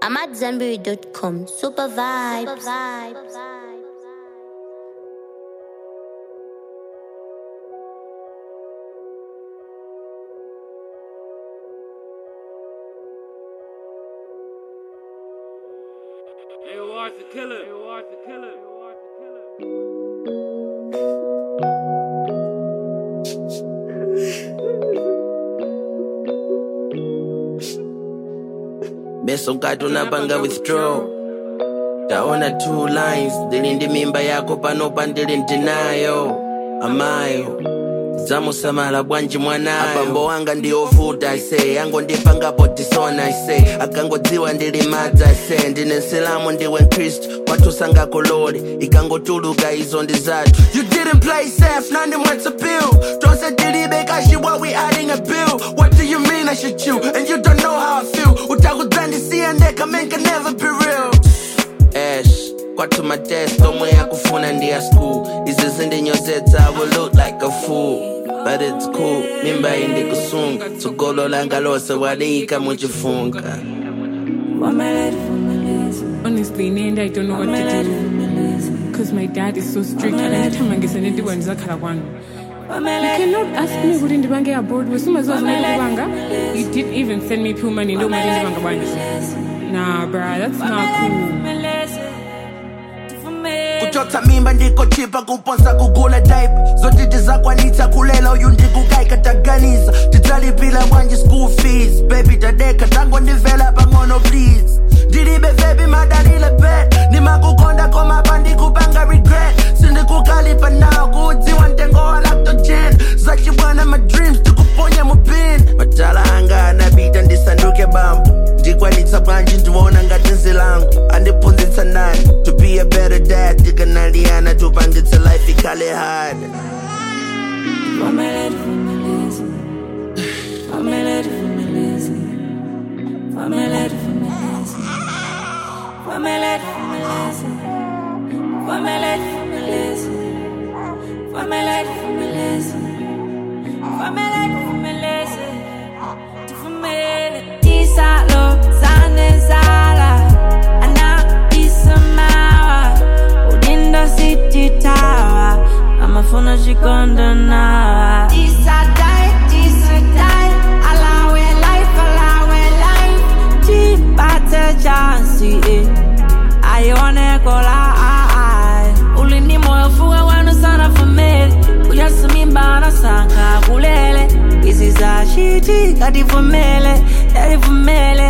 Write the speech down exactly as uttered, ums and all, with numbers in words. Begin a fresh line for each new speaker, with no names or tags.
I'm at Zanberry dot com. Super vibes. Super vibes.
Hey, watch the killer. Hey, watch the killer. Hey, watch the killer.
Beso katu napanga withdraw. Taona two lines. Dilindi mimba yako panopa ndili ndinayo. Amayo Zamu samala bwanji mwanayo. Abambo wanga ndi ovuta I say. Yango ndipangapo tisona I say. Akango dziwa ndili madza I say. Ndine Nsilamu ndiwe Nkristu watu sanga kolori. Ikango tuluka izo ndi zatu. You didn't play safe, nandi mwetsa pill. Tonse dilibe kashi what we adding a bill. What do you mean I should chew? And you don't know how I feel. Utakudhani siyandeka man can never be real. Ash kwatu matest omwe yakufuna ndiya school. Izi zindi nyozetsa I will look like a fool. But it's cool, mimba indi kusunga. Sugolo langa lose walika mujifunga.
Honestly, Nanda, I don't know what to do. Because my dad is so strict and anytime I get an one zakala one. You cannot ask me who didn't bang abroad with some as well as you didn't even send me pure money, no money in the Nah, bruh, that's not cool.
Kuchota mimba ndiko chipa kuponsa kugula diaper. Zote tizakwanitsa kulela uyu ndikukaika taganiza. Titalipila bwanji school fees. Baby tadeka tango ndivela pangono please. Dilibe baby madalile bet. Nimakukonda koma bandi kupanga regret. Sindikukalipa now kudziwa ntengo wa lactogen. Zachibwana my dreams tukuponya mupin. Matala anga anabita ndisanduke bambu. Ndikwanitsa bwanji ndiwona ngati nzilangu. Andipunzitsa nani to be a better dad. Tikanaliana tupangitsa life ikale hard.
Family families. Family families. Family families. Family families. Family families. Family families. Family families. Family. Tisalo sanezala. Ana isamawa. Udinda city tower. Amafuna chikonda nawa. Tisa die, tisa die. Alawe life, alawe life. Chipate chansi, eh. Ayone kola, ai. Ulini moyo fuwa wanu sana family. Kuyasumi mbana sanka kulele. Isi za shiti, kati family. Eri family.